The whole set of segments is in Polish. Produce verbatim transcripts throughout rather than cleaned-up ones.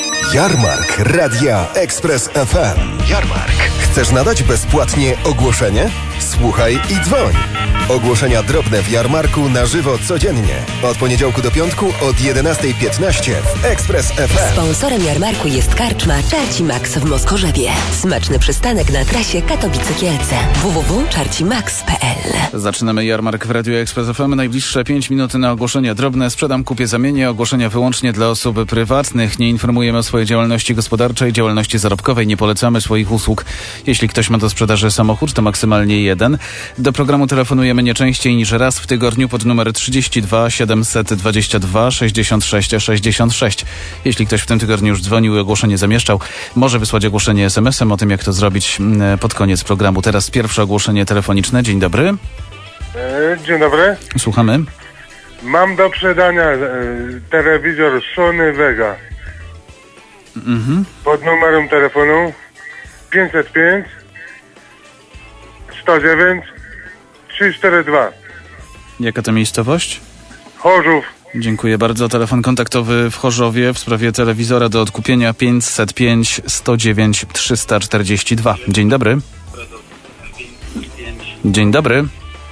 Jarmark Radia Express F M. Jarmark. Chcesz nadać bezpłatnie ogłoszenie? Słuchaj i dzwoń. Ogłoszenia drobne w Jarmarku na żywo codziennie. Od poniedziałku do piątku od jedenasta piętnaście w Express F M. Sponsorem Jarmarku jest karczma Czarci Max w Moskorzewie. Smaczny przystanek na trasie Katowice-Kielce. w w w kropka czarci max kropka p l. Zaczynamy Jarmark w Radiu Express F M. Najbliższe pięć minut na ogłoszenia drobne. Sprzedam, kupię, zamienię. Ogłoszenia wyłącznie dla osób prywatnych. Nie informujemy o swojej działalności gospodarczej, działalności zarobkowej. Nie polecamy swoich usług. Jeśli ktoś ma do sprzedaży samochód, to maksymalnie jeden. Do programu telefonujemy nie częściej niż raz w tygodniu pod numer trzydzieści dwa siedemset dwadzieścia dwa sześćdziesiąt sześć sześćdziesiąt sześć. Jeśli ktoś w tym tygodniu już dzwonił i ogłoszenie zamieszczał, może wysłać ogłoszenie es em esem. O tym, jak to zrobić pod koniec programu. Teraz pierwsze ogłoszenie telefoniczne. Dzień dobry. Dzień dobry. Słuchamy. Mam do sprzedania e, telewizor Sony Vega. Mhm. Pod numerem telefonu pięćset pięć sto dziewięć trzysta czterdzieści dwa. Jaka to miejscowość? Chorzów. Dziękuję bardzo. Telefon kontaktowy w Chorzowie w sprawie telewizora do odkupienia pięćset pięć sto dziewięć trzysta czterdzieści dwa. Dzień dobry. Dzień dobry.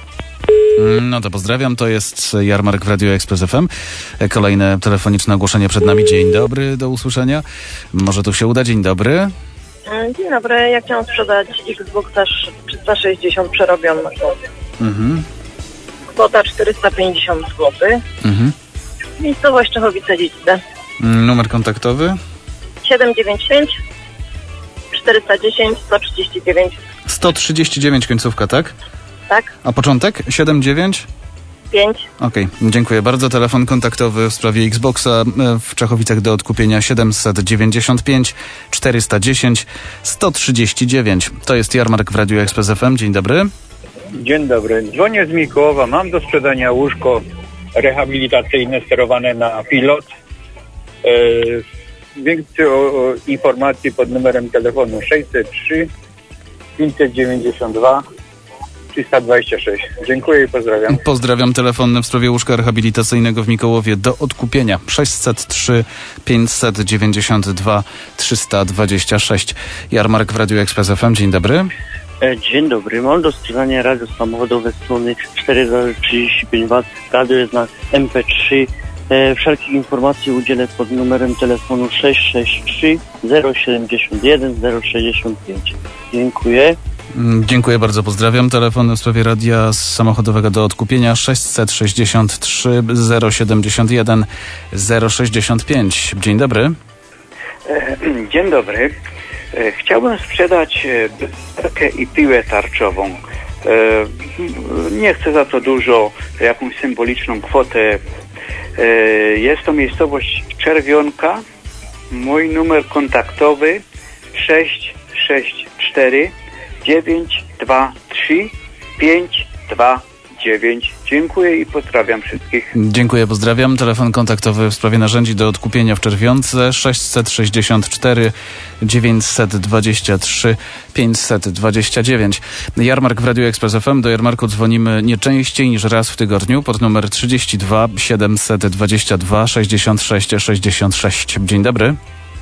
No to pozdrawiam, to jest Jarmark w Radio Express F M. Kolejne telefoniczne ogłoszenie przed nami. Dzień dobry, do usłyszenia. Może tu się uda. Dzień dobry. Dzień dobry, ja chciałam sprzedać Xboxa trzysta sześćdziesiąt przerobionego. Mhm. Kwota czterysta pięćdziesiąt złotych. Mhm. Miejscowość Czechowice-Dziedzice. Numer kontaktowy? siedem dziewięć pięć czterysta dziesięć sto trzydzieści dziewięć. sto trzydzieści dziewięć końcówka, tak? Tak. A początek? siedem dziewięć? pięć. Okej, okay. Dziękuję bardzo. Telefon kontaktowy w sprawie Xboxa w Czechowicach do odkupienia siedemset dziewięćdziesiąt pięć czterysta dziesięć sto trzydzieści dziewięć. To jest Jarmark w Radiu Express F M. Dzień dobry. Dzień dobry. Dzwonię z Mikołowa. Mam do sprzedania łóżko rehabilitacyjne sterowane na pilot. Yy, więcej o, o informacji pod numerem telefonu sześćset trzy pięćset dziewięćdziesiąt dwa trzysta dwadzieścia sześć. Dziękuję i pozdrawiam. Pozdrawiam. Telefon w sprawie łóżka rehabilitacyjnego w Mikołowie do odkupienia sześćset trzy pięćset dziewięćdziesiąt dwa trzysta dwadzieścia sześć. Jarmark w Radiu Express F M. Dzień dobry. Dzień dobry. Mam do sprzedania radio samochodowe strony czterysta trzydzieści pięć watów. Radio jest na em pe trzy. E, wszelkich informacji udzielę pod numerem telefonu sześć sześć trzy zero siedem jeden zero sześć pięć. Dziękuję. Dziękuję bardzo, pozdrawiam. Telefon w sprawie radia samochodowego do odkupienia sześćset sześćdziesiąt trzy zero siedem jeden zero sześć pięć. Dzień dobry. Dzień dobry. Chciałbym sprzedać berkę i piłę tarczową. Nie chcę za to dużo, jakąś symboliczną kwotę. Jest to miejscowość Czerwionka. Mój numer kontaktowy sześć sześć cztery dziewięć dwa trzy pięć dwa dziewięć. Dziękuję i pozdrawiam wszystkich. Dziękuję, pozdrawiam. Telefon kontaktowy w sprawie narzędzi do odkupienia w Czerwionce sześćset sześćdziesiąt cztery dziewięćset dwadzieścia trzy pięćset dwadzieścia dziewięć. Jarmark w Radiu Express F M. Do Jarmarku dzwonimy nie częściej niż raz w tygodniu pod numer trzydzieści dwa siedemset dwadzieścia dwa sześćdziesiąt sześć sześćdziesiąt sześć. Dzień dobry.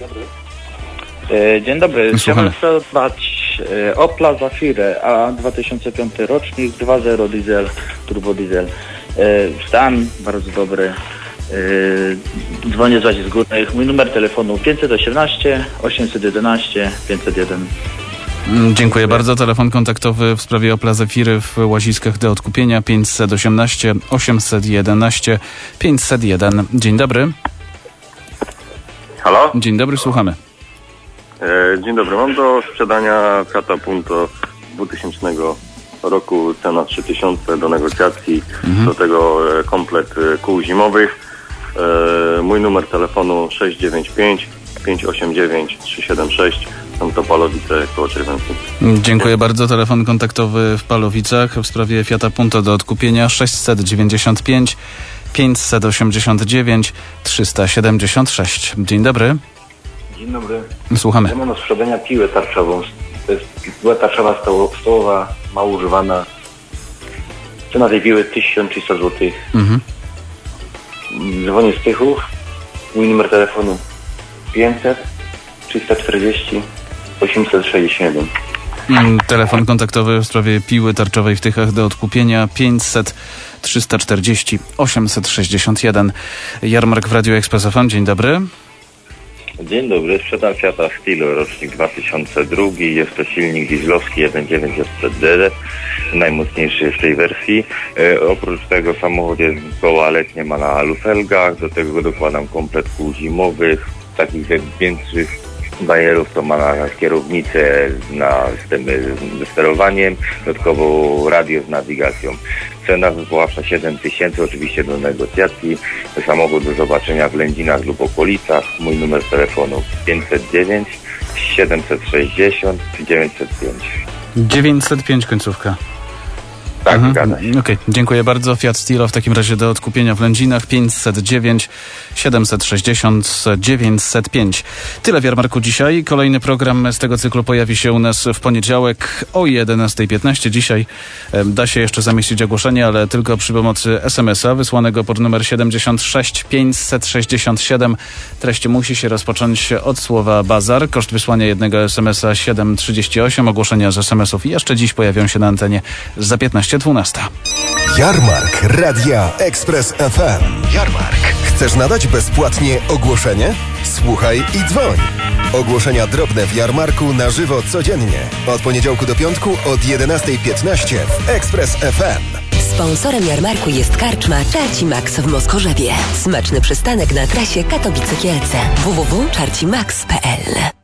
Dzień dobry. Słuchamy. Chciałem sprzedać Opla Zafirę A dwa tysiące piąty rocznik, dwa zero diesel, turbo diesel. Stan bardzo dobry. Dzwonię z Łazisk Górnych. Mój numer telefonu pięćset osiemnaście osiemset jedenaście pięćset jeden. Dziękuję bardzo. Telefon kontaktowy w sprawie Opla Zafiry w Łaziskach do odkupienia pięćset osiemnaście osiemset jedenaście pięćset jeden. Dzień dobry. Halo? Dzień dobry, słuchamy. Dzień dobry, mam do sprzedania Fiata Punto dwutysięcznego roku, cena trzy tysiące do negocjacji, mhm. do tego komplet kół zimowych. Mój numer telefonu sześć dziewięć pięć pięć osiem dziewięć trzy siedem sześć, są to Palowice koło Czerwionki. Dziękuję bardzo. Telefon kontaktowy w Palowicach w sprawie Fiata Punto do odkupienia sześćset dziewięćdziesiąt pięć pięćset osiemdziesiąt dziewięć trzysta siedemdziesiąt sześć. Dzień dobry. Dzień dobry. Słuchamy. Ja mam do sprzedania piłę tarczową. To jest piła tarczowa stołowa, mało używana. Cena tej piły tysiąc trzysta złotych. Mhm. Dzwonię z Tychów. Mój numer telefonu pięćset trzysta czterdzieści osiemset sześćdziesiąt jeden. Telefon kontaktowy w sprawie piły tarczowej w Tychach do odkupienia pięćset trzysta czterdzieści osiemset sześćdziesiąt jeden. Jarmark w Radiu Express F M. Dzień dobry. Dzień dobry. Sprzedam Fiata Stilo, rocznik dwa tysiące drugi. Jest to silnik dieslowski jeden przecinek dziewięć Z D, najmocniejszy w tej wersji. E, oprócz tego samochód jest koła letnie, ma na alufelgach. Do tego dokładam komplet kół zimowych, takich większych bajerów, to ma na kierownicę, na systemy ze sterowaniem, dodatkowo radio z nawigacją. Cena wywoławcza siedem tysięcy, oczywiście do negocjacji. Samochód do zobaczenia w Lędzinach lub okolicach. Mój numer telefonu pięćset dziewięć siedemset sześćdziesiąt dziewięćset pięć. dziewięćset pięć końcówka. Tak, mhm. zgadza się. Okej, okay. Dziękuję bardzo. Fiat Stilo w takim razie do odkupienia w Lędzinach pięćset dziewięć siedemset sześćdziesiąt dziewięćset pięć. Tyle w Jarmarku dzisiaj. Kolejny program z tego cyklu pojawi się u nas w poniedziałek o jedenasta piętnaście. Dzisiaj e, da się jeszcze zamieścić ogłoszenie, ale tylko przy pomocy es em es a wysłanego pod numer siedemdziesiąt sześć pięćset sześćdziesiąt siedem. Treść musi się rozpocząć od słowa bazar. Koszt wysłania jednego es em es a siedem trzydzieści osiem. Ogłoszenia z es em esów jeszcze dziś pojawią się na antenie za piętnaście dwanaście. Jarmark Radia Express F M. Jarmark. Chcesz nadać bezpłatnie ogłoszenie? Słuchaj i dzwoń. Ogłoszenia drobne w Jarmarku na żywo codziennie. Od poniedziałku do piątku od jedenasta piętnaście w Express F M. Sponsorem Jarmarku jest karczma Czarci Max w Moskorzewie. Smaczny przystanek na trasie Katowice-Kielce. w w w kropka czarci max kropka p l.